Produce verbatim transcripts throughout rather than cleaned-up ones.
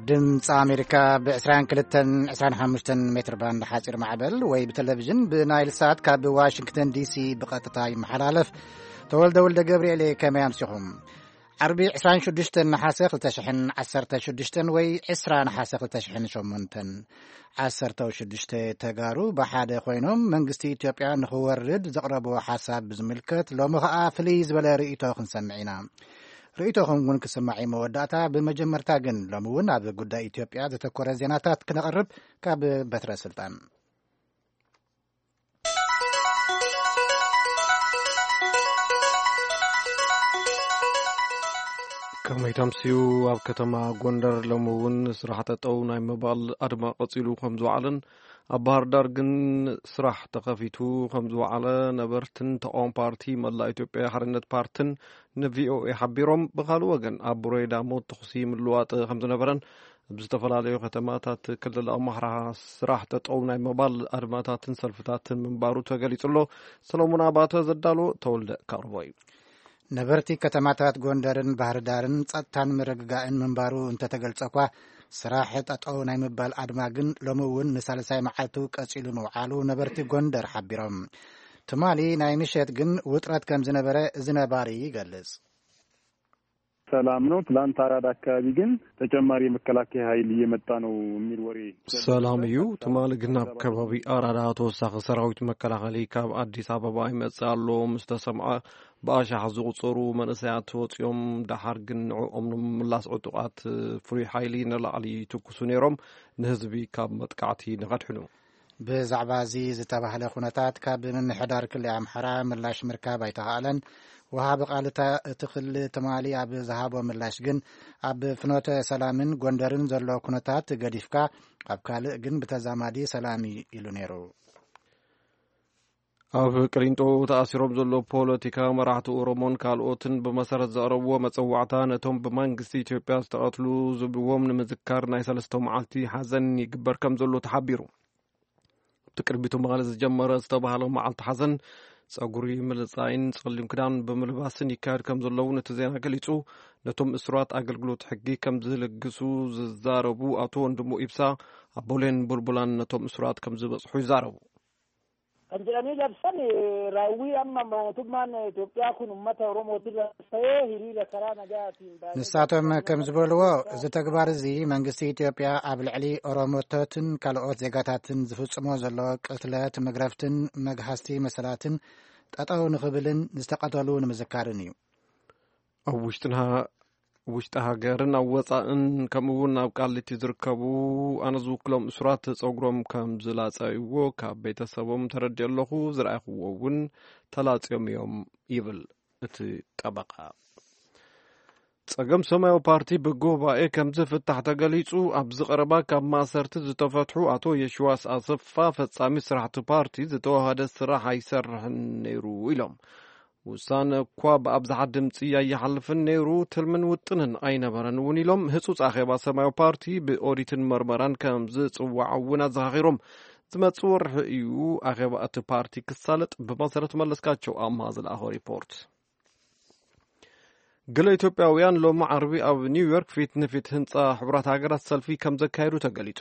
ድምፂ ኣሜሪካ ብ22 25 ሜትር ባንድ ሓፂር ማዕበል ወይ ብቴሌቪዥን ብናይል ሳት ካብ ዋሽንግተን ዲሲ ብቐጥታ ይመሓላለፍ። ተወልደ ወልደ ገብርኤል ከመይ ኣምሲኹም? ዓርቢ عشرين وستة نحاسة ألفين وستة ወይ عشرين نحاسة ألفين وثمانية عشرة وستة ተጋሩ ብሓደ ኮይኖም መንግስቲ ኢትዮጵያ ንኽወርድ ዘቕረቦ ሓሳብ ብዝምልከት ሎሚ ኸኣ ፍልይ ዝበለ ርእይቶ ክንሰምዕ ኢና። ርእይቶኹም እውን ክስማዕ መወዳእታ ብመጀመርታ ግን ሎሚ እውን ኣብ ጉዳይ ኢትዮጵያ ዘተኮረ ዜናታት ክነቕርብ ካብ በትረ ስልጣን كما يتمسيو ኣብ ከተማ ጎንደር ሎሚ እውን ስራሕ ጠጠው ናይ ምባል ኣድማ ቀፂሉ ከም ዝወዓለን ኣብ ባህር ዳር ግን ስራሕ ተኸፊቱ ከም ዝወዓለ ነበርትን ተቃዋሚ ፓርቲ መላእ ኢትዮጵያ ሓርነት ፓርቲን ንቪኦኤ ሓቢሮም ብኻልእ ወገን ኣብ ቡሬዳ ሞት ተኽሲ ምልዋጥ ከም ዝነበረን ብዝተፈላለዩ ከተማታት ክልል ኣምሓራ ስራሕ ጠጠው ናይ ምባል ኣድማታትን ሰልፍታትን ምንባሩ ተገሊጹሎ። ሰሎሞን ኣባተ ዘዳሎ ተወልደ ካርቦይ ነበርቲ ከተማታት ጎንደርን ባህር ዳርን ጸጥታን ምርግጋእን ምንባሩ እንተተገልጸኳ ስራሕ ጠጠው ናይ ምባል ኣድማ ግን ሎሚ እውን ንሳልሳይ መዓልቱ ቀፂሉ ምውዓሉ ነበርቲ ጎንደር ሓቢሮም። ትማሊ ናይ ምሸት ግን ውጥረት ከም ዝነበረ እዚ ነባሪ ይገልጽ። ሰላም ነው። ትላንት አራዳ አካባቢ ግን ተጨማሪ መከላከያ ኃይል እየመጣ ነው የሚል ወሬ ሰላም እዩ። ትማሊ ግን ኣብ ከባቢ አራዳ ተወሳኺ ሰራዊት መከላኸሊ ካብ አዲስ አበባ ይመጽኣሎ ምስተሰምዐ በኣሻሕ ዝቁፅሩ መንእሰያት ወፂኦም ዳሓር ግን ንዕኦም ምላስ ዕጡቃት ፍሩይ ሓይሊ ንላዕሊ ትኩሱ ነይሮም ንህዝቢ ካብ መጥቃዕቲ ንቐድሕኑ። ብዛዕባ እዚ ዝተባህለ ኩነታት ካብ ምምሕዳር ክልል ኣምሓራ ምላሽ ምርካብ ኣይተኻእለን። ወሃብ ቃልታ እቲ ክልል ትማሊ ኣብ ዝሃቦ ምላሽ ግን ኣብ ፍኖተ ሰላምን ጎንደርን ዘሎ ኩነታት ገዲፍካ ኣብ ካልእ ግን ብተዛማዲ ሰላም ኢሉ ነይሩ። ኣብ ቅሊንጦ ተኣሲሮም ዘሎ ፖለቲካ መራሕቲ ኦሮሞን ካልኦትን ብመሰረት ዘቕረብዎ መፀዋዕታ ነቶም ብመንግስቲ ኢትዮጵያ ዝተቐትሉ ዝብዎም ንምዝካር ናይ ሰለስተ መዓልቲ ሓዘን ይግበር ከም ዘሎ ተሓቢሩ። ብቅርቢቱ መቐለ ዝጀመረ ዝተባህለ መዓልቲ ሓዘን ጸጉሪ ምልጻይን ጸሊም ክዳን ብምልባስን ይካየድ ከም ዘለዉ ነቲ ዜና ገሊጹ። ነቶም እስራት ኣገልግሎት ሕጊ ከም ዝልግሱ ዝዛረቡ ኣቶ ወንድሙ ኢብሳ ኣቦሌን ቡልቡላን ነቶም እስራት ከም ዝበጽሑ ይዛረቡ። አንጀኒ ለብሰን ራዊ አማ ሞቱማን ኢትዮጵያ ኩን ኡመተ ኦሮሞ ትለሰየ ሂሪ ለከራ ነጋቲ ንሳቶም ከም ዝበልዎ እዚ ተግባር እዚ መንግስቲ ኢትዮጵያ ኣብ ልዕሊ ኦሮሞቶትን ካልኦት ዜጋታትን ዝፍጽሞ ዘሎ ቅትለት መግረፍትን መግሃስቲ መሰላትን ጠጠው ንኽብልን ዝተቐተሉ ንምዝካርን እዩ። ኣብ ውሽጥና ውሽጢ ሃገርን ኣብ ወፃእን ከምኡውን ኣብ ቃሊቲ ዝርከቡ ኣነ ዝውክሎም እስራት ጸጉሮም ከም ዝላጸይዎ ካብ ቤተሰቦም ተረድእ ኣለኹ ዝረኣይኽዎ እውን ተላጽዮም እዮም ይብል እቲ ጠበቓ። ጸገም ሰማያዊ ፓርቲ ብጉባኤ ከም ዝፍታሕ ተገሊጹ። ኣብ ዝቐረባ ካብ ማእሰርቲ ዝተፈትሑ ኣቶ የሽዋስ ኣሰፋ ፈጻሚ ስራሕቲ ፓርቲ ዝተዋሃደ ስራሕ ኣይሰርሕን ነይሩ ኢሎም ውሳነ እኳ ብኣብዝሓ ድምፂ ኣይሓልፍን ነይሩ ትልምን ውጥንን ኣይነበረን እውን ኢሎም ህጹጽ ኣኼባ ሰማያዊ ፓርቲ ብኦዲትን መርመራን ከም ዝጽዋዕ እውን ኣዘኻኺሮም። ዝመጽእ ወርሒ እዩ ኣኼባ እቲ ፓርቲ ክሳለጥ ብመሰረት መለስካቸው ኣማሃ ዝለኣኾ ሪፖርት። ገለ ኢትዮጵያውያን ሎሚ ዓርቢ ኣብ ኒውዮርክ ፊት ንፊት ህንፃ ሕቡራት ሃገራት ሰልፊ ከም ዘካየዱ ተገሊጹ።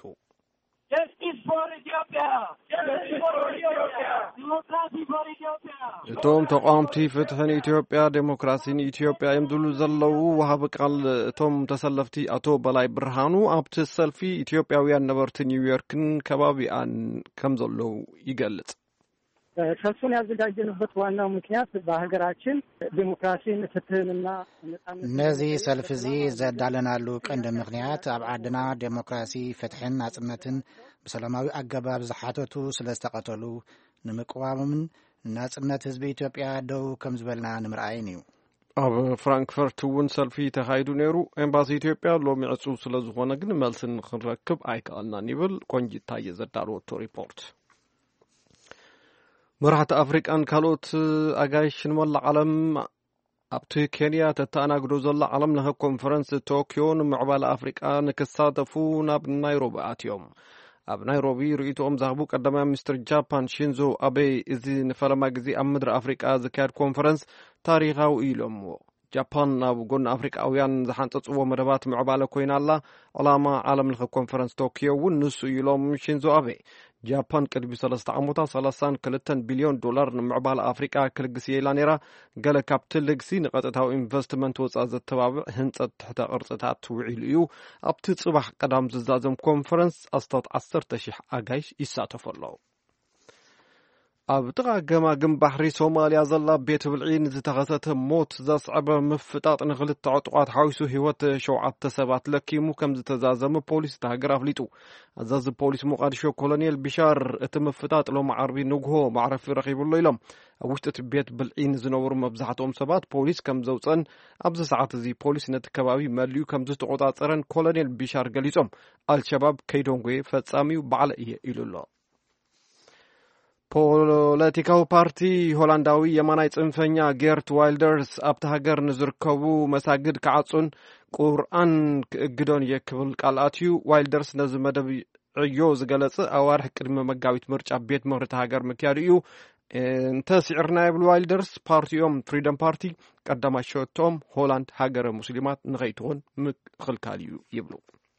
እቶም ተቃዋምቲ ፍትሕን ኢትዮጵያ ዴሞክራሲን ኢትዮጵያ እዮም ዝብሉ ዘለዉ ወሃቢ ቃል እቶም ተሰለፍቲ ኣቶ በላይ ብርሃኑ ኣብቲ ሰልፊ ኢትዮጵያውያን ነበርቲ ኒውዮርክን ከባቢኣን ከም ዘለዉ ይገልጽ። ሰልፉን ያዘጋጀንበት ዋናው ምክንያት በሀገራችን ዲሞክራሲን ፍትህንና ነዚ ሰልፍ እዚ ዘዳለናሉ ቀንዲ ምክንያት ኣብ ዓድና ዴሞክራሲ ፍትሕን ናጽነትን ብሰላማዊ ኣገባብ ዝሓተቱ ስለዝተቐተሉ ንምቅዋምን ናጽነት ህዝቢ ኢትዮጵያ ደው ከም ዝበልና ንምርኣይን እዩ። ኣብ ፍራንክፈርት እውን ሰልፊ ተኻይዱ ነይሩ። ኤምባሲ ኢትዮጵያ ሎሚ ዕፁብ ስለ ዝኾነ ግን መልስን ክንረክብ ኣይከኣልናን ይብል ቆንጂት ታየ ዘዳለወቶ ሪፖርት። መራሕቲ ኣፍሪቃን ካልኦት ኣጋይሽን መላእ ዓለም ኣብቲ ኬንያ ተተኣናግዶ ዘላ ዓለም ለኸ ኮንፈረንስ ቶኪዮ ንምዕባለ ኣፍሪቃ ንክሳተፉ ናብ ናይሮቢ ኣትዮም። ኣብ ናይሮቢ ርእይቶኦም ዝሃቡ ቀዳማይ ሚኒስትር ጃፓን ሺንዞ አቤ እዚ ንፈለማ ጊዜ ኣብ ምድሪ ኣፍሪቃ ዝካየድ ኮንፈረንስ ታሪኻዊ ኢሎምዎ። ጃፓን ናብ ጎን ኣፍሪቃውያን ዝሓንፀፅዎ መደባት ምዕባለ ኮይና ኣላ ዕላማ ዓለም ለኸ ኮንፈረንስ ቶኪዮ እውን ንሱ ኢሎም ሽንዞ ኣቤ ጃፓን ቅድሚ ሰለስተ ዓመታት ሰላሳን ክልተን ቢልዮን ዶላር ንምዕባለ ኣፍሪቃ ክልግስ የላ ነይራ ገለ ካብቲ ልግሲ ንቐጥታዊ ኢንቨስትመንት ወፃእ ዘተባብዕ ህንፀት ትሕተ ቅርፅታት ውዒሉ እዩ ኣብቲ ጽባሕ ቀዳም ዝዛዘም ኮንፈረንስ ኣስታት ዓሰርተ ሽሕ ኣጋይሽ ይሳተፉ ኣለዉ ኣብ ጥቓ ገማግም ባሕሪ ሶማልያ ዘላ ቤት ብልዒ ንዝተኸሰተ ሞት ዘስዕበ ምፍጣጥ ንኽልተ ዕጡቓት ሓዊሱ ህይወት ሸውዓተ ሰባት ለኪሙ ከም ዝተዛዘመ ፖሊስ ሃገር ኣፍሊጡ ኣዛዚ ፖሊስ ሞቃዲሾ ኮሎኔል ቢሻር እቲ ምፍጣጥ ሎሚ ዓርቢ ንግሆ ማዕረፊ ረኺቡሎ ኢሎም ኣብ ውሽጢ እቲ ቤት ብልዒ ዝነብሩ መብዛሕትኦም ሰባት ፖሊስ ከም ዘውፀን ኣብዚ ሰዓት እዚ ፖሊስ ነቲ ከባቢ መሊኡ ከም ዝተቆፃፀረን ኮሎኔል ቢሻር ገሊፆም ኣልሸባብ ከይዶንጎ ፈጻሚው ባዕለ እየ ኢሉ ኣሎ ፖለቲካዊ ፓርቲ ሆላንዳዊ የማናይ ጽንፈኛ ጌርት ዋይልደርስ ኣብቲ ሃገር ንዝርከቡ መሳግድ ክዓጹን ቁርኣን ክእግዶን የክብል ቃልኣት እዩ ዋይልደርስ ነዚ መደብ ዕዮ ዝገለጸ ኣዋርሕ ቅድሚ መጋቢት ምርጫ ቤት ምኽሪ ሃገር ምክያዱ እዩ እንተስዒርና ይብል ዋይልደርስ ፓርቲኦም ፍሪደም ፓርቲ ቀዳማይ ሸቶም ሆላንድ ሃገረ ሙስሊማት ንኸይትኾን ምክልካል እዩ ይብሉ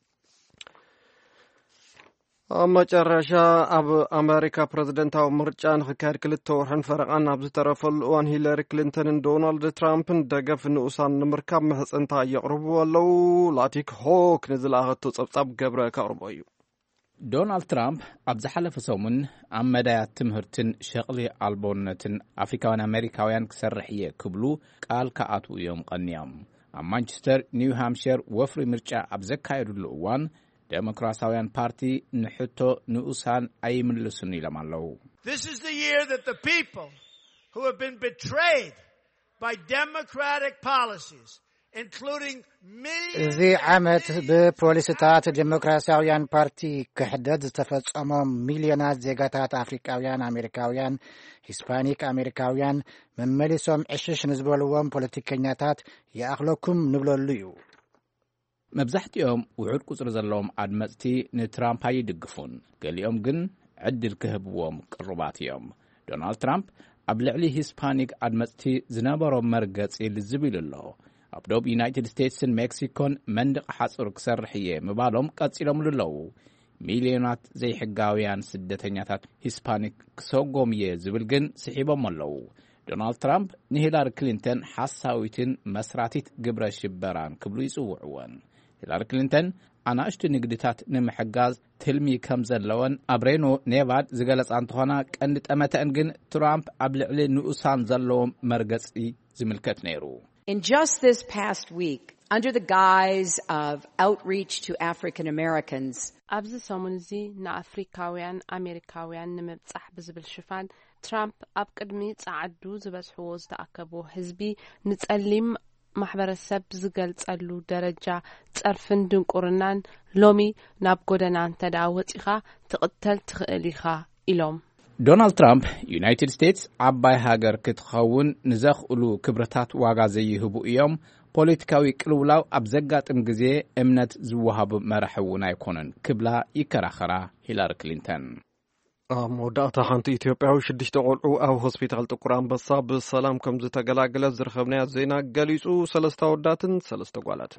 ኣብ መጨረሻ ኣብ ኣሜሪካ ፕረዚደንታዊ ምርጫ ንኽካየድ ክልተ ወርሕን ፈረቓን ኣብ ዝተረፈሉ እዋን ሂለሪ ክሊንተንን ዶናልድ ትራምፕን ደገፍ ንኡሳን ንምርካብ መሕፀንታ የቕርቡ ኣለዉ ላቲክ ሆክ ንዝለኣኸቶ ጸብጻብ ገብረ ከቕርቦ እዩ ዶናልድ ትራምፕ ኣብ ዝሓለፈ ሰሙን ኣብ መዳያት ትምህርትን ሸቕሊ ኣልቦነትን ኣፍሪካውያን ኣሜሪካውያን ክሰርሕ እየ ክብሉ ቃል ከኣትዉ እዮም ቀኒዮም ኣብ ማንቸስተር ኒው ሃምፕሸር ወፍሪ ምርጫ ኣብ ዘካየድሉ እዋን ዴሞክራሲያውያን ፓርቲ ንሕቶ ንኡሳን ኣይምልሱን ኢሎም ኣለዉ This is the year that the people who have been betrayed by democratic policies including millions እዚ ዓመት ብፖሊስታት ዴሞክራሲያውያን ፓርቲ ክሕደት ዝተፈጸሞም ሚልዮናት ዜጋታት ኣፍሪካውያን ኣሜሪካውያን ሂስፓኒክ ኣሜሪካውያን መመሊሶም ዕሽሽ ንዝበልዎም ፖለቲከኛታት ይኣኽለኩም ንብለሉ እዩ መብዛሕትኦም ውሑድ ቁፅሪ ዘለዎም ኣድመፅቲ ንትራምፕ ኣይድግፉን ገሊኦም ግን ዕድል ክህብዎም ቅሩባት እዮም ዶናልድ ትራምፕ ኣብ ልዕሊ ሂስፓኒክ ኣድመፅቲ ዝነበሮም መርገፂ ልዝብ ኢሉ ኣሎ ኣብ ደቡብ ዩናይትድ ስቴትስን ሜክሲኮን መንደቕ ሓፁር ክሰርሕ እየ ምባሎም ቀፂሎምሉ ኣለዉ ሚልዮናት ዘይሕጋውያን ስደተኛታት ሂስፓኒክ ክሰጎም እየ ዝብል ግን ስሒቦም ኣለዉ ዶናልድ ትራምፕ ንሂላሪ ክሊንተን ሓሳዊትን መስራቲት ግብረ ሽበራን ክብሉ ይጽውዕዎን ሂላሪ ክሊንተን ኣናእሽቱ ንግድታት ንምሕጋዝ ትልሚ ከም ዘለወን ኣብ ሬኖ ኔቫድ ዝገለጻ እንተኾና ቀንዲ ጠመተአን ግን ትራምፕ ኣብ ልዕሊ ንኡሳን ዘለዎም መርገፂ ዝምልከት ነይሩ In just this past week, under the guise of outreach to African Americans, ኣብዚ ሰሙን እዚ ንኣፍሪካውያን ኣሜሪካውያን ንምብጻሕ ብዝብል ሽፋን ትራምፕ ኣብ ቅድሚ ጻዕዱ ዝበዝሕዎ ዝተኣከቡ ህዝቢ ንጸሊም ማሕበረሰብ ዝገልጸሉ ደረጃ ጸርፍን ድንቁርናን ሎሚ ናብ ጎደና እንተዳ ወፂኻ ትቕተል ትኽእል ኢኻ ኢሎም ዶናልድ ትራምፕ ዩናይትድ ስቴትስ ዓባይ ሃገር ክትኸውን ንዘኽእሉ ክብረታት ዋጋ ዘይህቡ እዮም ፖለቲካዊ ቅልውላው ኣብ ዘጋጥም ግዜ እምነት ዝወሃብ መራሒ እውን ኣይኮነን ክብላ ይከራኸራ ሂላሪ ክሊንተን ኣብ መወዳእታ ሓንቲ ኢትዮጵያዊ ሽዱሽተ ቆልዑ ኣብ ሆስፒታል ጥቁር ኣንበሳ ብሰላም ከም ዝተገላገለ ዝረኸብናዮ ዜና ገሊጹ ሰለስተ ኣወዳትን ሰለስተ ጓላትን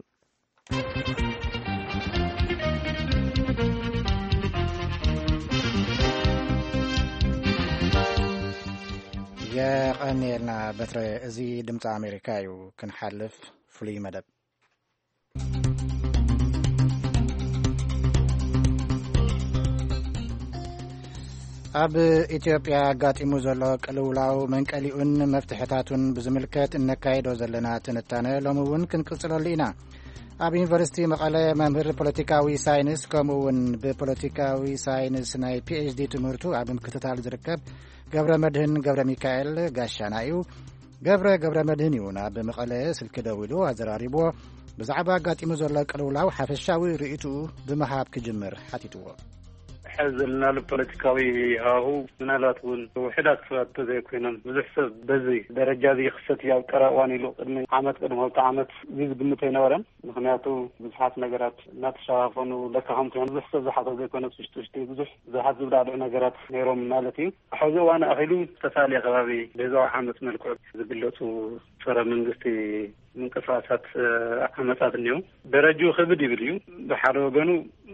የቀኔልና በትረ እዚ ድምፂ ኣሜሪካ እዩ ክንሓልፍ ፍሉይ መደብ ኣብ ኢትዮጵያ ኣጋጢሙ ዘሎ ቅልውላው መንቀሊኡን መፍትሕታቱን ብዝምልከት እነካይዶ ዘለና ትንታነ ሎሚ እውን ክንቅጽለሉ ኢና ኣብ ዩኒቨርሲቲ መቐለ መምህር ፖለቲካዊ ሳይንስ ከምኡውን ብፖለቲካዊ ሳይንስ ናይ ፒኤችዲ ትምህርቱ ኣብ ምክትታል ዝርከብ ገብረ መድህን ገብረ ሚካኤል ጋሻና እዩ ገብረ ገብረ መድህን እዩ ናብ መቐለ ስልኪ ደው ኢሉ ኣዘራሪቦ ብዛዕባ ኣጋጢሙ ዘሎ ቅልውላው ሓፈሻዊ ርእይቱ ብምሃብ ክጅምር ሓቲትዎ حزلنا البوليتيكاوي هاهو منالات ون وحدات فات زي كوينن بزح سب بزي درجة ذي خصت يا قراواني لو قدمي عامت قدم هو تعامت زيد بمتين ورن مخنياتو بزحات نجارات ناتشافونو لكهم تون بزح سب زحات زي كوينن تشتشتي بزح زحات زبدة على نجارات نيروم مالتي حوزه وانا أخلو تفالي غبابي بزاو حامت ملكوت زبلتو فرا من قستي ምንቅስቃሳት አመጻት ነው ደረጃው ከብድ ይብልዩ በሐረ ወገኑ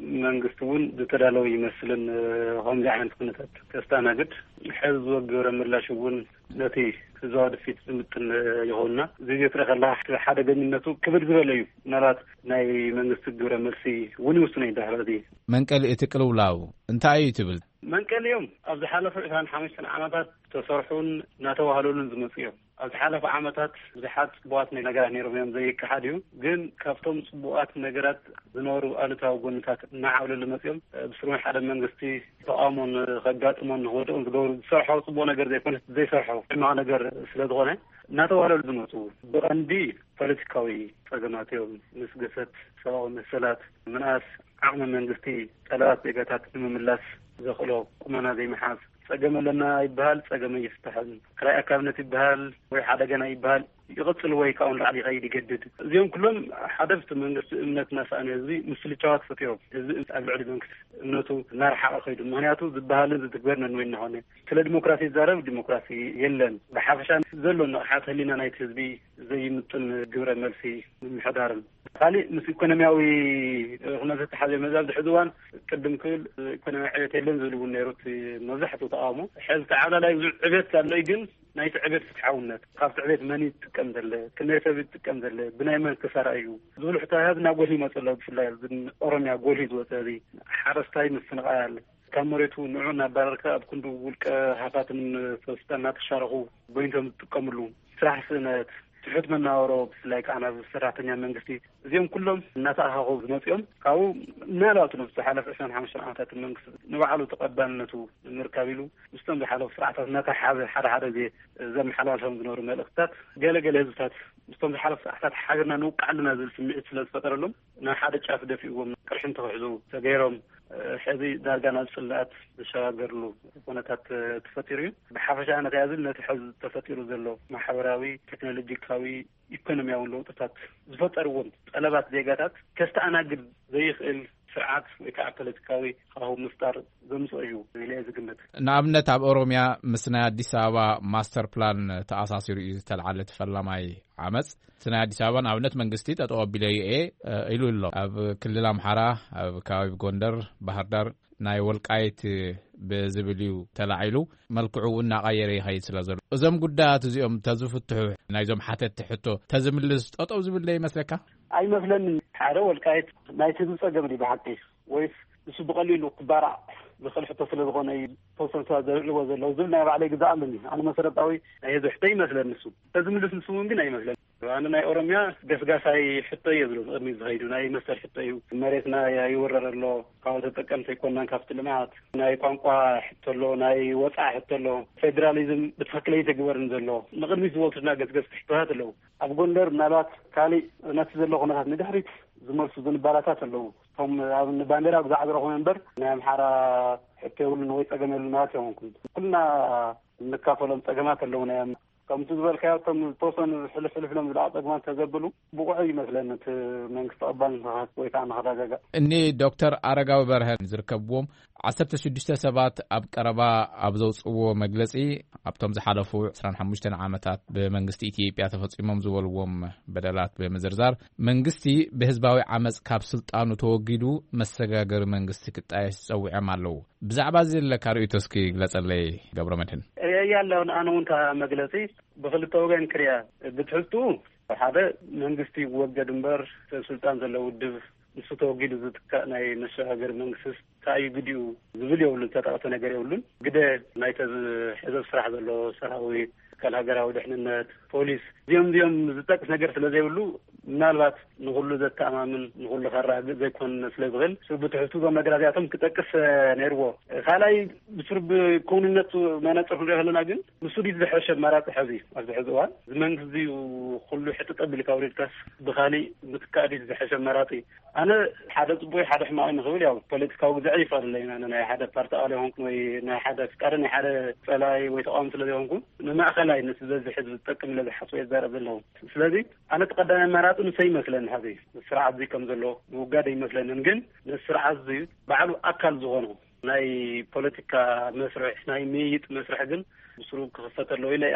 መንግስቱን ዝተዳለው ይመስልን ሆንጋ አንት ኩነታት ከስታናግድ ህዝብ ወገረ ምላሽውን ነቲ ዝዋድ ፊት ዝምጥን ይሆንና ዝይ ተረኸላ ሓደ ገኝነቱ ክብድ ዝበለዩ ናራት ናይ መንግስት ግብረ መልሲ ወኒ ውስጥ ነው ዳህራዲ መንቀል እትቅልውላው እንታይ ይትብል መንቀልዮም ኣብዚ ሓለፈ ኢሳን ሓሙሽተ ዓመታት ተሰርሑን ናተዋህሉን ዝመጽዮም ኣብዚ ሓለፈ ዓመታት ብዙሓት ጽቡቃት ነገራት ነይሮም እዮም ዘይከሓድዩ ግን ካብቶም ጽቡቃት ነገራት ዝነበሩ ኣሉታዊ ጎንታት እናዓብሉ ልመጽዮም ብስሩዕ ሓደ መንግስቲ ተቃውሞን ከጋጥሞን ወደውን ዝገብሩ ዝሰርሑ ጽቡቅ ነገር ዘይኮነ ዘይሰርሑ ሕማቅ ነገር ስለዝኾነ እናተዋህሉ ዝመጹ ብቐንዲ ፖለቲካዊ ጸገማት እዮም ምስገሰት ሰብኣዊ መሰላት ምናስ ዓቅሚ መንግስቲ ጠላት ዜጋታት ንምምላስ ዘኽሎ ቁመና ዘይመሓዝ ጸገመ ለና ይባል ጸገመ ይፍታል ክራይ አካብነት ይባል ወይ ሓደገና ይባል ይቅጽል ወይ ካውን ራዕዲ ቀይድ ይገድድ እዚኦም ኩሎም ሓደፍት መንግስት እምነትና ሳእነ ህዝቢ ምስልቻዋት ፈትዮም ህዝቢ አብልዕሊ መንግስት እምነቱ ናርሓቀ ኸይዱ ምክንያቱ ዝባሃልን ዝትግበርነን ወይ እናሆነ ስለ ዲሞክራሲ ዛረብ ዲሞክራሲ የለን በሓፈሻ ዘሎ ንቕሓት ህሊና ናይቲ ህዝቢ ዘይምጥን ግብረ መልሲ ምሕዳርን ካሊ ምስ ኢኮኖሚያዊ ኩነታት ተሓዘ መዛብ ዝሕዝዋን ቅድም ክብል ኢኮኖሚ ዕቤት የለን ዝብልቡ ነይሩት መብዛሕትኡ ተቃውሞ ሕዚ ተዓላላይ ብዙሕ ዕቤት ካለይ ግን ናይቲ ዕቤት ፍትሓውነት ካብቲ ዕቤት መን ይጥቀም ዘለ ክንደይ ሰብ ይጥቀም ዘለ ብናይ መን ክሰርዕ እዩ ዝብሉ ሕቶታት ናብ ጎልሂ ይመፅሎ ብፍላይ ኦሮሚያ ጎልሂ ዝወፀ እዚ ሓረስታይ ምፍንቃል ካብ መሬቱ ንዑ እናባረርካ ኣብ ክንዱ ውልቀ ሃፋትን ሰብስታ እናተሻረኹ ቦይንቶም ዝጥቀምሉ ስራሕ ስእነት ትሑት መናወሮ ብፍላይ ከዓና ብሰራሕተኛ መንግስቲ እዚኦም ኩሎም እናተኣኻኹ ዝመፅኦም ካብኡ ናላቱ ነው ዝሓለፈ ዕስራን ሓሙሽተ ዓመታት መንግስቲ ንባዕሉ ተቐባልነቱ ምርካብ ኢሉ ምስቶም ዝሓለፉ ስርዓታት እናተሓዘ ሓደ ሓደ ዜ ዘመሓላልፎም ዝነበሩ መልእኽትታት ገለገለ ህዝብታት ምስቶም ዝሓለፉ ስርዓታት ሓገርና ንውቃዕልና ዝብል ስምዒት ስለ ዝፈጠረሎም ናብ ሓደ ጫፍ ደፊእዎም ቅርሕን ተኽዕዙ ተገይሮም ሕዚ ዳርጋና ዝፅላኣት ዝሸጋገርሉ ኩነታት ተፈጢሩ እዩ ብሓፈሻ ነተያዝል ነቲ ሕዚ ተፈጢሩ ዘሎ ማሕበራዊ ቴክኖሎጂካዊ ኢኮኖሚያዊ ለውጥታት ዝፈጠርዎም ጠለባት ዜጋታት ከስተኣናግድ ዘይኽእል ስርዓት ወይ ከዓ ፖለቲካዊ ካሁ ምፍጣር ዘምፅኦ እዩ ኢለ ዝግምት ንኣብነት ኣብ ኦሮሚያ ምስ ናይ ኣዲስ ኣበባ ማስተር ፕላን ተኣሳሲሩ እዩ ዝተልዓለ ተፈላማይ ዓመፅ ናይ ኣዲስ ኣበባ ንኣብነት መንግስቲ ተጠቐቢለ እየ ኢሉ ኣሎ ኣብ ክልል ኣምሓራ ኣብ ከባቢ ጎንደር ባህርዳር ናይ ወልቃይት ብዝብልዩ ተላዒሉ መልክዑ እናቀየረ ይኸይድ ስለ ዘሎ እዞም ጉዳያት እዚኦም ተዝፍትሑ ናይዞም ሓተት ሕቶ ተዝምልስ ጠጠው ዝብል ይመስለካ ኣይመስለኒ ሓደ ወልቃይት ናይቲ ዝፀገም ዲ ብሓቂ ወይስ እሱ ብቐሊሉ ክባራዕ ዝኽእል ሕቶ ስለ ዝኾነ ተወሰን ሰባት ዘርእልዎ ዘለዉ ዝብል ናይ ባዕለይ ግዛእ ኣለኒ ኣነ መሰረታዊ ናይ ህዝቢ ሕቶ ይመስለኒ እሱ ተዝምልስ ንሱ ግን ኣይመስለኒ ኣነ ናይ ኦሮሚያ ገስጋሳይ ሕቶ እየ ዝብሎ ቅድሚ ዝኸይዱ ናይ መሰል ሕቶ እዩ መሬትና ይወረር ኣሎ ካብ ተጠቀምቲ ኣይኮናን ካብቲ ልምዓት ናይ ቋንቋ ሕቶ ኣሎ ናይ ወፃኢ ሕቶ ኣሎ ፌደራሊዝም ብትክክል ኣይተግበርን ዘሎ ንቅድሚት ዝበልቱና ገስገስ ሕቶታት ኣለዉ ኣብ ጎንደር ምናልባት ካሊእ ነቲ ዘሎ ኩነታት ንድሕሪት ዝመልሱ ዝንባላታት ኣለዉ እቶም ኣብ ባንዴራ ግዛዕ ዝረኽቦ እምበር ናይ ኣምሓራ ሕቶ የብሉን ወይ ፀገም የብሉን ማለት የኮንኩን ኩልና ንካፈሎም ፀገማት ኣለዉ ናይ ከምቲ ዝበልካዮ እቶም ተወሰኑ ሕልፍ ሕልፍ ኢሎም ዝለዓሉ ፀገማት ተዘብሉ ብቑዕ ይመስለኒ እቲ መንግስቲ ተቐባሊ ንክኸት ወይ ከዓ ንክረጋጋእ እኒ ዶክተር ኣረጋዊ በርሀን ዝርከብዎም ዓሰርተ ሽዱሽተ ሰባት ኣብ ቀረባ ኣብ ዘውፅዎ መግለፂ ኣብቶም ዝሓለፉ ዕስራን ሓሙሽተ ዓመታት ብመንግስቲ ኢትዮጵያ ተፈፂሞም ዝበልዎም በደላት ብምዝርዛር መንግስቲ ብህዝባዊ ዓመፅ ካብ ስልጣኑ ተወጊዱ መሰጋገሪ መንግስቲ ክጣየሽ ፀዊዖም ኣለዉ ብዛዕባ እዚ ዘለካ ርእይቶ እስኪ ግለፀለይ ገብረ መድህን ያለው ኣነ እውን መግለፂ ብክልተ ወገን ክርያ ብትሕዝቱ ሓደ መንግስቲ ወገድ እምበር ስልጣን ዘለዎ ውድብ ንሱ ተወጊዱ ዝትካእ ናይ መሸጋገሪ መንግስቲ ታዩ ግዲኡ ዝብል የብሉን ተጣቕተ ነገር የብሉን ግደ ናይ ሕዘብ ስራሕ ዘሎ ሰራዊት ካል ሃገራዊ ድሕንነት ፖሊስ እዚኦም እዚኦም ዝጠቅስ ነገር ስለዘይብሉ ምናልባት ንኩሉ ዘተኣማምን ንኩሉ ከራግእ ዘይኮን ስለዝኽእል ብትሕዝቱ ዞም ነገራትያቶም ክጠቅስ ነይርዎ ካልኣይ ብስርብ ኮንነቱ መነፅር ክንሪኦ ከለና ግን ንሱ ዲ ዝሕሸ መራፂ ሕዚ ኣብዚ ሕዚ እዋን እዚ መንግስቲ ኩሉ ሕቶ ጠቢልካ ውሪድካስ ብካሊእ ምትካእ ዲ ዝሕሸ መራፂ ኣነ ሓደ ፅቡቅ ሓደ ሕማቅ ንኽብል ያው ፖለቲካዊ ግዝዕ ይፈርለይ ናይ ሓደ ፓርቲ ኣባል ይኹንኩን ወይ ናይ ሓደ ፍቃድ ናይ ሓደ ፀላይ ወይ ተቃዋሚ ስለዘይኹንኩን ንማእኸላይ ነቲ በዚ ሕዝቢ ዝጠቅም ኢለ ዝሓስቦ የዛረብ ዘለኹ ስለዚ ኣነ ተቀዳማይ መራፂ ንሰይ ይመስለኒ ሕዚ ስርዓት እዚ ከም ዘሎ ውጋደ ይመስለንን ግን ንስርዓት እዚ ባዕሉ ኣካል ዝኾኑ ናይ ፖለቲካ መስርሕ ናይ ምይይጥ መስርሕ ግን ብስሩ ክኽፈት ኣለዎ ኢለ ይኣምን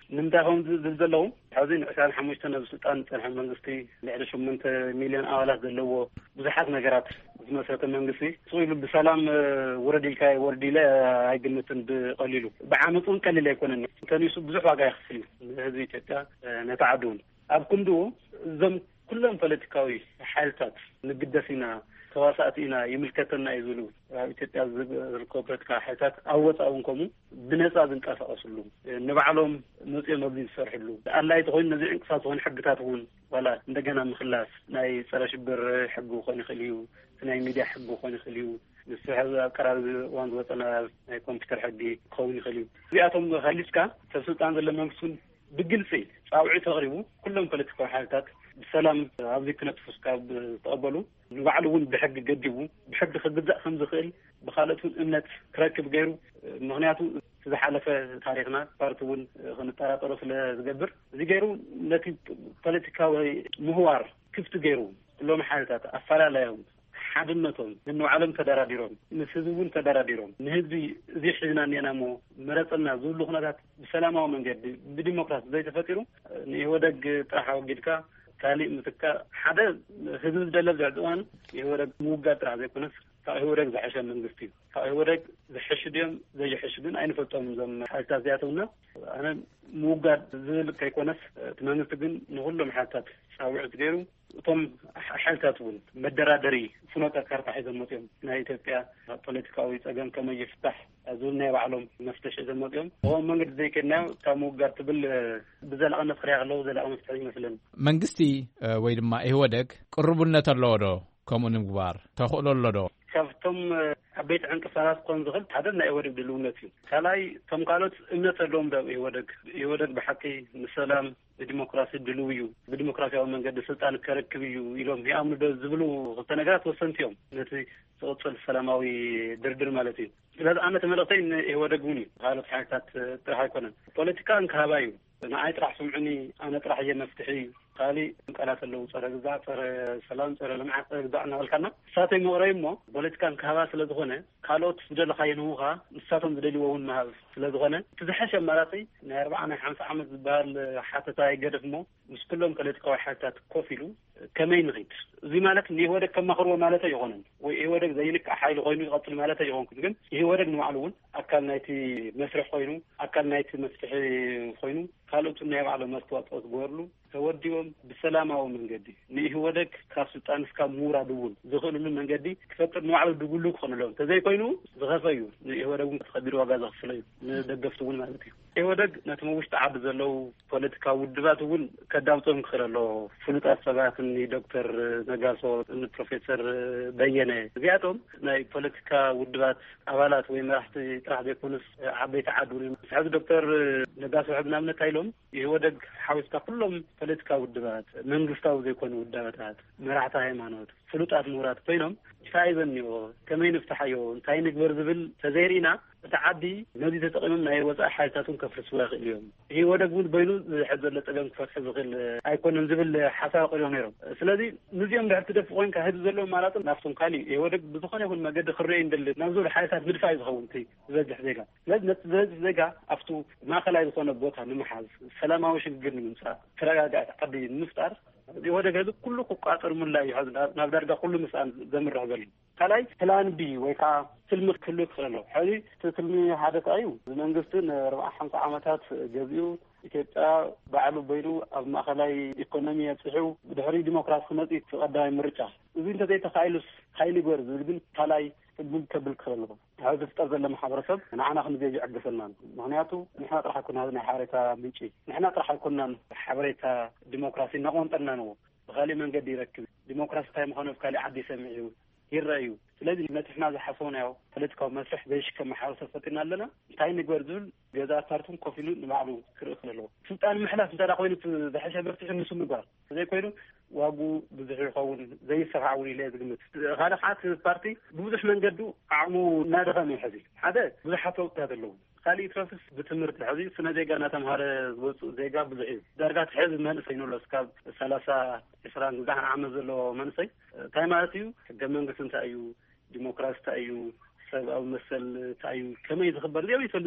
ንምንታይሆም ዝዘለዎም حزين عشان حمشتنا بالسلطان صالح المنجستي لعلش من مليون أولاد زلوا بزحات نجارات مثلا المنجستي صويل بسلام وردي الكاي وردي لا هاي قلمتن بقليله بعامطون كل اللي يكون كان يسوب بزح واقع يخسر هذه تتا نتعدون أبكم دو زم كلهم بوليتيكاوي حالتات نقدسينا تواساتنا يملكتنا يزولو ኢትዮጵያ ዝርከበት ካሕታት ኣወጽ ኣውንከሙ ብነጻ ዝንቀሳቀስሉ ንባዕሎም ንጽ መብሊ ዝሰርሕሉ ኣላይ ተኮይኑ ነዚ እንቅሳት ሆነ ሕግታት ውን ወላ እንደገና ምኽላስ ናይ ጸረ ሽብር ሕጉ ኾነ ይኽእልዩ ናይ ሚድያ ሕጉ ኾነ ይኽእልዩ ንስሕብ ቀራር ዋን ወጽና ናይ ኮምፒውተር ሕጊ ኾውን ይኽእልዩ እዚኣቶም ኸሊስካ ተስልጣን ዘለ መንግስቱን ብግልጽ ጻውዒ ተቕሪቡ ኩሎም ፖለቲካዊ ሓልታት بسلام عبدك نتفس كاب تقبلوا نبعلون بحق جديبو بحق خجزاء خمس خيل بخالتهم إمنت تركب غيره مغنياته إذا حلف تاريخنا بارتون خنطارات طرف لزجبر زي غيره نتي بوليتيكاوي مهوار كيف تغيروا كلهم حالات أفلا لا يوم حدنتهم إنه عالم تدراديرهم نسزون تدراديرهم نهدي زي حجنا نينامو مرتنا زول لخنات بسلامة ومن جد بديمقراطية زي تفكروا نيودق تراحوا جدكا كالي متكا حدا حزب دلل زعدوان يورق موقات راح زي كنس فيورق زحشة من قستي فيورق زحشديم زي حشدين أين فتوم زم حالات زياتونا أنا موقات زي كيكونس تمانية تجن نقولهم حالات ساوعت غيره وتم حالتاتون مدرادري سنوات كارت حيز المطيم نهاية إثيوبيا بوليتيكاوي تجن كما يفتح أزولنا وعلم مفتش إذا المطيم هو من قد ذيك النوع تموقات بال بزل أنا فريق الله وزل أنا مفتحي مثلا منجستي ويد ما إيه ودك قربنا تلودو كمون مغبار تخلو لودو شفتم حبيت عنك ثلاث قنزغل حدنا يورد دلونتي خلاي تم قالت إن تلوم ده يورد يورد بحكي السلام الديمقراطية دلويو بالديمقراطية ومن قد سلطان كركبيو يلوم يعملوا ده زبلو غتنجات وسنتيوم نتي توصل السلاموي دردر مالتي هذا أنا تملقين يوردقوني قالت حاجات تراح يكونن بوليتيكان كهبايو أنا عايز راح سمعني أنا تراح هي مفتحي قالي قالت له صار جزاء صار سلام صار لمع جزاءنا والكلام ساتي موريم مو بوليتيكان كهبا سلذغنة قالوا تفضل خاينوها ساتهم بدلوا ما سلذغنة تزحش مراتي نربع أنا خمس عمد بال حتى تاي قدف مو مش كلهم كلتكوا حتى كوفيلو كمين غيت زي مالك اللي هو ده كم مخروة مالته يغنن وهو ده زينك حايل غينو يغطي مالته يغنن كذن هو ده معلون أكل نايتي مسرح خينو أكل نايتي مفتحي خينو قالوا تنيا على مستوى أصبرلو توديهم بسلامة ومن جدي نيه هو ده كاسلطان سكا مورا دول زخلوا من من جدي كفتر نوعل دقولك خنلهم تزاي كينو زغفيو نيه هو ده تخبروا وجاز غفليو ندقفتون مالتي هو ده نتموش تعب زلوا بوليتيكا ودبات ول كدامتهم خلالو فلوت سبعة إني دكتور نجاسو إن بروفيسور بينه زياتهم ناي بوليتيكا ودبات أولاد وين راح راح بيكونس عبيت عدوري سعد دكتور نجاسو عبنا من تايلهم هو ده حاول كلهم بوليتيكا ودبات من قصته زي يكونوا ودبات مرعتها هيمانوت فلوت مورات بينهم فايزنيو كمان يفتحيو تاي نكبر زبل تزيرينا تعدي نودي تتقيمم ناي وضع حالتاتهم كفرس واغ اليوم هي ودا قول بينو حزر لطقم كفرس زغل ايكون نزبل حساب قريهم نيرو سلازي نزيهم دعت تدفقون كهد زلو مالاتهم نفسهم كالي هي ودا بزخون يكون ما قد خرين دل نوزول حالتات مدفع يزغون تي زجح زيقا لازم نتزجح زيقا افتو ما خلا يزخون بوتها نمحاز سلامة وش القرن من ساعة تراجع قاعد قبل نفتر دي ودا قاعد كله قاطر من لا يحز نابدرجة كله مسأل زمر هذا كلاي بلان بي ويكا تلمت كله خلله هذه تلمي حدث أيو المنجستن ربع خمس عامات جزيو إثيوبيا بعلو بيرو أو ما خلاي إقتصادية صحيو بدهري ديمقراطية خناتي تقدم مرجع وزين تدي تخيلس خيلي برز زين كلاي تقول قبل خلله هذا استأذن لما حضرتك أنا أنا خن بيجي عقدنا مهنياتو نحن راح يكون هذا حركة منشي نحن راح يكون حركة ديمقراطية نقوم ترنانو غالي من قد يركز ديمقراطية تايم خانوف كالي عدي سمعيو يرأيو لازم نتحنا زي حصونا يو فلتكو مسرح بيش كما حارسة فتنا لنا تاين قوردول جزاء صارتهم كوفيلون نمعلو كرؤخ للو سلطان محلاف انتا راقوينو بحشة برتش النسو مقار زي كوينو وابو بزحير خون زي السرعوني لازم قمت هذا حات البارتي بوزح من قدو عمو نادغا من حزي هذا بزحة وقت هذا اللون خالي يترفس بتمرت الحزي سنة زيقا ناتم هذا زيقا بزحير درجات حزب منسي نولو سكاب ثلاثة إسران زحن عمزلو منسي تايماتيو كمان قسم تأيو ديمقراطية تأيو سبب أو مثل تأيو كما يتخبر ليه ويتفلتيو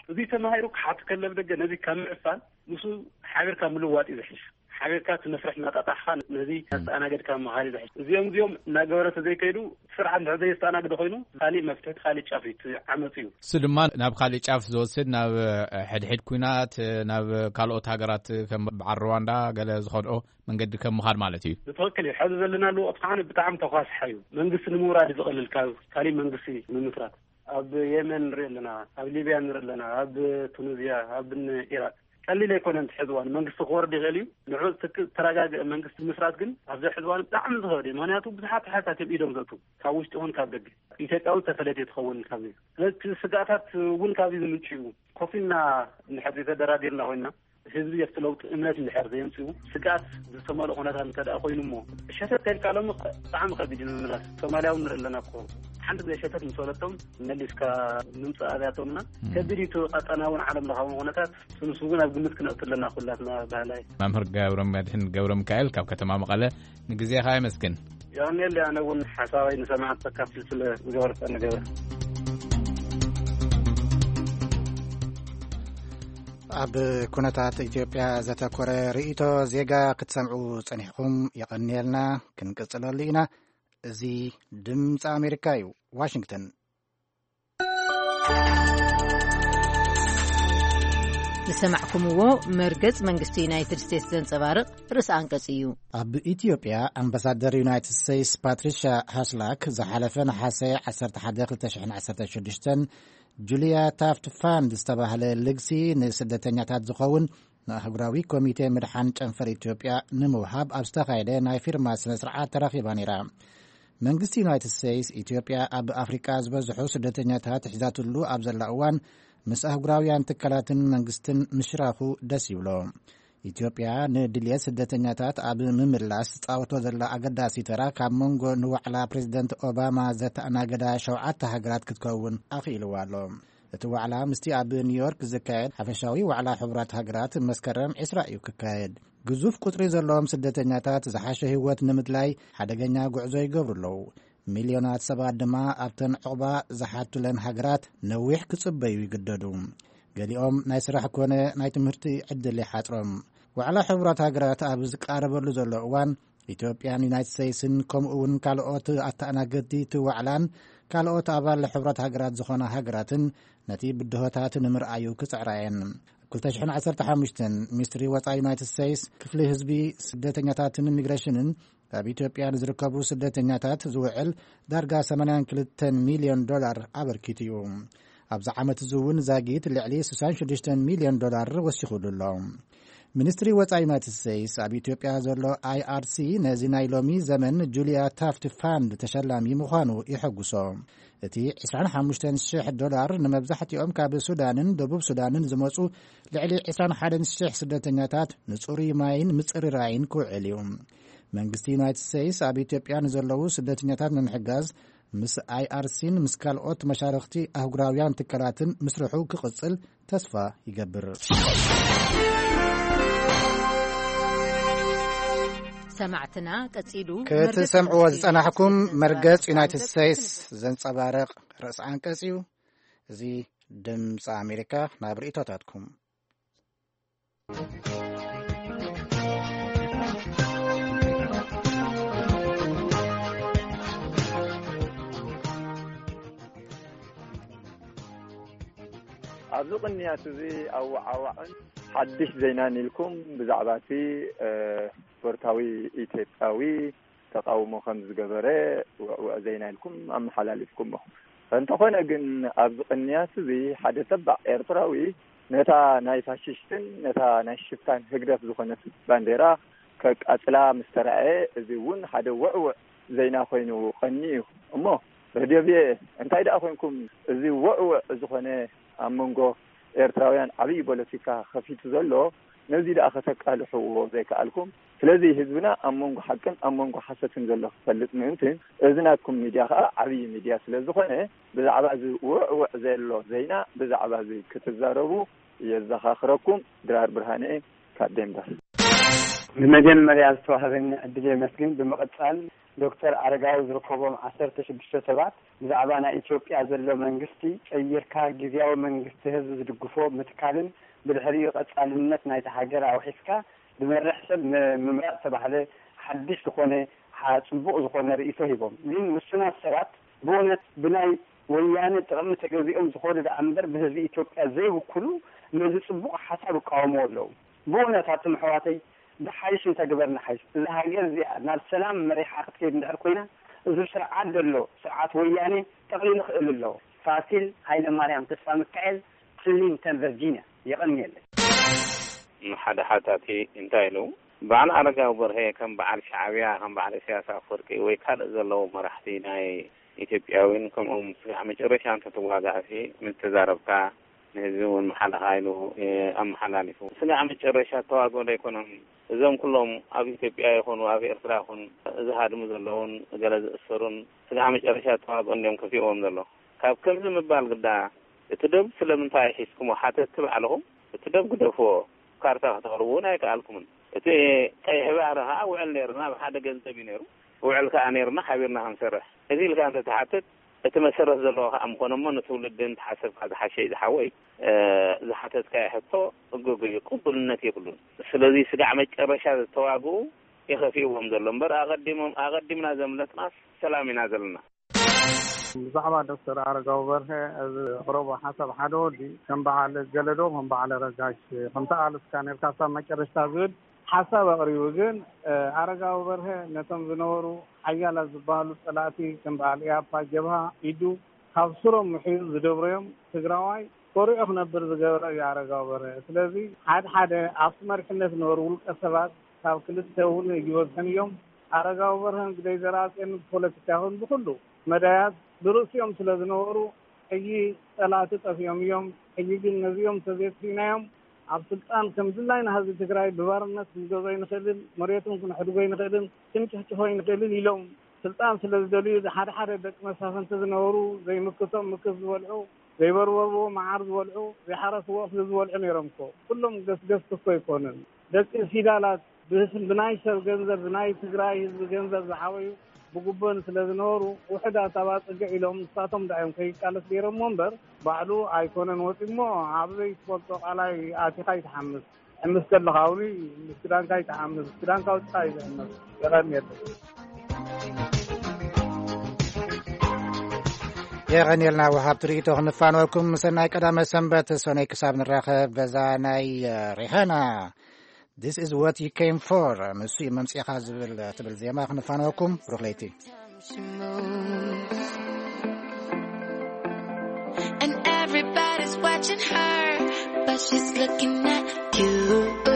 እዚ ተማሂሩ ካት ከለብ ደገ ነዚ ከምዕፋን ሙሱ ሓቢርካ ምልዋጥ ይዝሕሽ ሓቢርካ ትመስርሕ ናጣጣሓ ነዚ ኣስተናገድካ መሃሊ ዝሕሽ እዚኦም እዚኦም ናገበረተ ዘይከይዱ ስርዓት ንሕዘይ ኣስተናገድ ኮይኑ ካሊእ መፍትሒ ካሊእ ጫፍ ዓመፅ እዩ ስድማ ናብ ካሊእ ጫፍ ዝወስድ ናብ ሕድሕድ ኩናት ናብ ካልኦት ሃገራት ከም በዓል ሩዋንዳ ገለ ዝኸድኦ መንገዲ ከም ምኻድ ማለት እዩ ብትክክል እዩ ሕዚ ዘለናሉ ወቅት ከዓ ብጣዕሚ ተኳስሐ እዩ መንግስቲ ንምውራድ ዝቕልል ካብ ካሊእ መንግስቲ ንምስራት ኣብ የመን ንርኢ ኣለና ኣብ ሊብያ ንርኢ ኣለና ኣብ ቱኒዝያ ኣብ ኢራቅ ቀሊል ኣይኮነን ሕዝዋን መንግስቲ ክወርድ ይኽእል እዩ ንዑ ተረጋግአ መንግስቲ ምስራት ግን ኣብዚ ሕዝዋን ብጣዕሚ ዝኸበደ ምክንያቱ ብዙሓት ሓሳት ኢዶም ዘእቱ ካብ ውሽጢ እውን ካብ ደገ ኢትዮጵያዊ ተፈለጥ ትኸውን ካብዚ ስለዚ ስጋታት እውን ካብዚ ዝምንጭ እዩ ኮፍ ኢልና ንሕዚ ተደራዲርና ኮይና ህዝቢ የፍትለውጥ እምነት እንድሕር ዘየምፅኡ ስጋት ዝተመልኦ ኩነታት እንተደኣ ኮይኑ እሞ ሸተት ከልካሎም ብጣዕሚ ከቢድ ንምምላስ ሶማልያውን ንርኢ ኣለና እኮ ሓንቲ ግዜ ሸተት ምስወለቶም መሊስካ ንምፅእ ኣብያቶምና ከቢድ ቀጠናውን ዓለም ለኻውን ኩነታት ስምሱ ግን ኣብ ግምት ክነእቱ ኣለና ኩላትና ባህላይ መምህር ገብረ መድህን ገብረ ሚካኤል ካብ ከተማ መቐለ ንግዜኻ ይመስግን ያኔል ኣነ እውን ሓሳባይ ንሰማዓት ተካፍል ስለ ዝገበርካ ንገብረ ኣብ ኩነታት ኢትዮጵያ ዘተኮረ ርእይቶ ዜጋ ክትሰምዑ ጸኒሕኩም ይቐኒየልና ክንቅጽለሉ ኢና እዚ ድምፂ ኣሜሪካ እዩ ዋሽንግተን ንሰማዕኩምዎ መርገጽ መንግስቲ ዩናይትድ ስቴትስ ዘንጸባርቕ ርእሲ አንቀጽ እዩ ኣብ ኢትዮጵያ ኣምባሳደር ዩናይትድ ስቴትስ ፓትሪሻ ሃስላክ ዝሓለፈ ነሓሴ ዓሰርተ ሓደ ክልተ ሽሕን ዓሰርተ ሽዱሽተን ጁልያ ታፍት ፋንድ ዝተባህለ ልግሲ ንስደተኛታት ዝኸውን ንኣህጉራዊ ኮሚቴ ምድሓን ጨንፈር ኢትዮጵያ ንምውሃብ ኣብ ዝተኻየደ ናይ ፊርማ ስነ ስርዓት ተራኺባ ነይራ መንግስቲ ዩናይትድ ስቴትስ ኢትዮጵያ ኣብ ኣፍሪቃ ዝበዝሑ ስደተኛታት ሒዛትሉ ኣብ ዘላ እዋን ምስ ኣህጉራውያን ትካላትን መንግስትን ምሽራኹ ደስ ይብሎ ኢትዮጵያ ንድልየት ስደተኛታት ኣብ ምምላስ ጻወቶ ዘላ ኣገዳሲ ተራ ካብ መንጎ ንዋዕላ ፕሬዚደንት ኦባማ ዘተኣናገዳ ሸውዓተ ሃገራት ክትከውን ኣኽኢልዋ ኣሎ እቲ ዋዕላ ምስቲ ኣብ ኒውዮርክ ዝካየድ ሓፈሻዊ ዋዕላ ሕቡራት ሃገራት መስከረም ዒስራ እዩ ክካየድ ግዙፍ ቁጥሪ ዘለዎም ስደተኛታት ዝሓሸ ህይወት ንምድላይ ሓደገኛ ጉዕዞ ይገብሩ ኣለዉ ሚልዮናት ሰባት ድማ ኣብተን ዕቑባ ዝሓቱለን ሃገራት ነዊሕ ክጽበዩ ይግደዱ ገሊኦም ናይ ስራሕ ኮነ ናይ ትምህርቲ ዕድል ይሓጥሮም ዋዕላ ሕቡራት ሃገራት ኣብ ዝቃረበሉ ዘሎ እዋን ኢትዮጵያን ዩናይትድ ስቴትስን ከምኡውን ካልኦት ኣተኣናገድቲ እቲ ዋዕላን ካልኦት ኣባል ሕቡራት ሃገራት ዝኾና ሃገራትን ነቲ ብድሆታት ንምርኣዩ ክፅዕራየን ክልተ ሽሕን ዓሰርተ ሓሙሽተ ሚኒስትሪ ወፃኢ ዩናይትድ ስቴትስ ክፍሊ ህዝቢ ስደተኛታትን ኢሚግሬሽንን ኣብ ኢትዮጵያ ንዝርከቡ ስደተኛታት ዝውዕል ዳርጋ ሰማንያ ክልተ ሚልዮን ዶላር ኣበርኪቱ እዩ ኣብዚ ዓመት እዚ እውን ዛጊት ልዕሊ ስድሳ ሽዱሽተ ሚልዮን ዶላር ወሲኹሉ ኣሎ ሚኒስትሪ ወፃኢ ዩናይትድ ስቴትስ ኣብ ኢትዮጵያ ዘሎ ኣይ ኣር ሲ ነዚ ናይ ሎሚ ዘመን ጁልያ ታፍት ፋንድ ተሸላሚ ምዃኑ ይሐጉሶ እቲ ዒስራን ሓሙሽተን ሽሕ ዶላር ንመብዛሕትኦም ካብ ሱዳንን ደቡብ ሱዳንን ዝመፁ ልዕሊ ዒስራን ሓደን ሽሕ ስደተኛታት ንጹሩይ ማይን ምጽርራይን ክውዕል እዩ መንግስቲ ዩናይትድ ስቴትስ ኣብ ኢትዮጵያ ንዘለዉ ስደተኛታት ንምሕጋዝ ምስ ኣይ ኣር ሲን ምስ ካልኦት መሻርክቲ ኣህጉራውያን ትካላትን ምስርሑ ክቕጽል ተስፋ ይገብር ሰማዕትና ቀጺሉ ክትሰምዕዎ ዝጸናሕኩም መርገጽ ዩናይትድ ስቴትስ ዘንጸባርቕ ርእሲ አንቀጽ እዩ እዚ ድምፂ ኣሜሪካ ናብ ርእይቶታትኩም ኣብዚ ቅንያት እዚ ኣዋዓዋዕን ሓድሽ ዜና ንልኩም ብዛዕባ እቲ ስፖርታዊ ኢትዮጵያዊ ተቃውሞ ከም ዝገበረ ውዕውዕ ዜና ኢልኩም ኣመሓላሊፍኩም እንተኾነ ግን ኣብዚ ቅንያት እዚ ሓደ ተባዕ ኤርትራዊ ነታ ናይ ፋሽስትን ነታ ናይ ሽፍታን ህግደፍ ዝኾነት ባንዴራ ከቃጽላ ምስ ተረኣየ እዚ እውን ሓደ ውዕውዕ ዜና ኮይኑ ቀኒ እዩ እሞ ረድዮብየ እንታይ ደኣ ኮይንኩም እዚ ውዕውዕ ዝኾነ ኣብ መንጎ ኤርትራውያን ዓብይ ፖለቲካ ከፊቱ ዘሎ ነዚ ደኣ ከተቃልሕዎ ዘይከኣልኩም ስለዚ ህዝብና ኣብ መንጎ ሓቅን ኣብ መንጎ ሓሰትን ዘሎ ክፈልጥ ምእንትን እዚ ናትኩም ሚድያ ከዓ ዓብይ ሚድያ ስለ ዝኾነ ብዛዕባ እዚ ውዕውዕ ዘሎ ዜና ብዛዕባ እዚ ክትዛረቡ የዘኻኽረኩም ድራር ብርሃነ ካብ ዴንበር بمجمريا ዝተዋህበኒ ዕድል የመስግን ብምቕጻል ዶክተር አረጋዊ ዝርከቦም ዓሰርተ ሽዱሽተ ሰባት ብዛዕባ ናይ ኢትዮጵያ ዘሎ መንግስቲ ቀይርካ ጊዜያዊ መንግስቲ ህዝብ ዝድግፎ ምትካልን ብድሕሪኡ ቀጻልነት ናይቲ ሃገር ኣውሒስካ ብመርሕ ሰብ ምምራፅ ተባህለ ሓድሽ ዝኾነ ጽቡቕ ዝኾነ ርእይቶ ሂቦም ግን ውሱናት ሰባት ብእውነት ብናይ ወያነ ጥቕሚ ተገዚኦም ዝኾኑ ደኣምበር ብህዝቢ ኢትዮጵያ ዘይውክሉ ነዚ ጽቡቕ ሓሳብ ይቃወሙ ኣለዉ ብእውነት ኣቶም ኣሕዋተይ ብሓይሽ እንተግበርና ሓይሽ እዚ ሃገር እዚኣ ናብ ሰላም መሪሓ ክትከይድ እንድሕር ኮይና እዚ ስርዓት ዘሎ ስርዓት ወያኔ ጠቕሊሉ ክእል ኣለዎ ፋሲል ሃይለማርያም ተስፋ ሚካኤል ክሊንተን ቨርጂንያ የቐኒየለን ሓደ ሓታቲ እንታይ ኢሉ በዓል አረጋዊ በርሄ ከም በዓል ሻዕብያ ከም በዓል ሲያሳ ፍርቂ ወይ ካልእ ዘለዎ መራሕቲ ናይ ኢትዮጵያዊን ከምኦም ስጋዕ መጨረሻ እንተተዋጋእሲ ምትዛረብካ ንህዝቢ እውን መሓላኻይሉ ኣመሓላሊፉ ስጋዕ መጨረሻ ተዋግኦ ኣይኮነም እዞም ኩሎም ኣብ ኢትዮጵያ ይኹኑ ኣብ ኤርትራ ይኹን እዚ ሃድሙ ዘለውን ገለ ዝእሰሩን ስጋዕ መጨረሻ ተዋግኦ እንዲኦም ከፊኦም ዘሎ ካብ ከምዚ ምባል ግዳ እቲ ደብ ስለምንታይ ሒዝኩሞ ሓተት ትባዕልኹም እቲ ደብ ግደፍዎ ካርታ ክትቕርቡን ኣይከኣልኩምን እቲ ቀይሕ ባህሪ ከዓ ውዕል ነርና ብሓደ ገንዘብ እዩ ነይሩ ውዕል ከዓ ነርና ሓቢርና ክንሰርሕ እዚ ኢልካ እንተተሓትት እቲ መሰረት ዘለዎ ከዓ ምኾነሞ ንትውልድን ተሓሰብካ ዝሓሸ ዝሓወይ ዝሓተትካ ሕቶ እጎጎዩ ቅቡልነት የብሉን ስለዚ ስጋዕ መጨረሻ ዝተዋግኡ የኸፊእዎም ዘሎ እምበር ኣቐዲሞም ኣቐዲምና ዘምለጥናስ ሰላም ኢና ዘለና ብዛዕባ ዶክተር አረጋዊ በርሄ ቅረቦ ሓሳብ ሓደ ወዲ ከም በዓል ገለዶ ከም በዓል ረጋሽ ከምቲ ኣልስካ ነርካ ሳብ መጨረሻ ዝብል ሓሳብ ኣቕሪቡ ግን አረጋዊ በርሄ ነቶም ዝነበሩ ሓያላት ዝበሃሉ ፀላእቲ ከም በዓል ኢያፓ ጀብሃ ኢዱ ካብ ስሮም ምሒዙ ዝደብረዮም ትግራዋይ ቆሪዑ ክነብር ዝገበረ እዩ አረጋዊ በርሄ ስለዚ ሓደ ሓደ ኣብቲ መሪሕነት ዝነበሩ ውልቀ ሰባት ካብ ክልተ እውን ይወሰን እዮም አረጋዊ በርሄ ግደይ ዘራፅን ፖለቲካ ይኹን ብኩሉ መዳያት ብርእሲኦም ስለ ዝነበሩ ሕጂ ፀላእቲ ጠፊኦም እዮም ሕጂ ግን ነዚኦም ተዘይፍናዮም ኣብ ስልጣን ከም ዝላይና ህዝቢ ትግራይ ብባርነት ክንገዞ ይንኽእልን መሬቱን ክንሕድጎ ይንኽእልን ክንጭሕጭሖ ይንኽእልን ኢሎም ስልጣን ስለ ዝደልዩ ሓደ ሓደ ደቂ መሳፍንቲ ዝነበሩ ዘይምክቶም ምክስ ዝበልዑ ዘይበርበርዎ መዓር ዝበልዑ ዘይሓረስዎ እኽሊ ዝበልዑ ነይሮም እኮ ኩሎም ገስገስቲ እኮ ኣይኮኑን ደቂ ፊዳላት ብናይ ሰብ ገንዘብ ብናይ ትግራይ ህዝቢ ገንዘብ ዝሓወዩ ብጉበን ስለ ዝነበሩ ውሕዳት ኣባል ፅግዕ ኢሎም ንሳቶም ዳዮም ከይቃለስ ነይሮሞ እምበር ባዕሉ ኣይኮነን ወፂሞ ኣብዘይ ትፈልጦ ቃላይ ኣቲኻ ይተሓምስ ሕምስ ከለኻ እውን ምስ ክዳንካ ይተሓምስ ክዳንካ ውፅኻ እዩ ዝሕመስ የቐኒየለ የቐኒየልና ውሃብ ትርኢቶ ክንፋንወልኩም ሰናይ ቀዳመ ሰንበት ሰነይ ክሳብ ንራኸብ በዛ ናይ ሪሃና This is what you came for. Musu mamsiqa zbil tbil zema khnafanwakum ruqlayti. And everybody's watching her, but she's looking at you.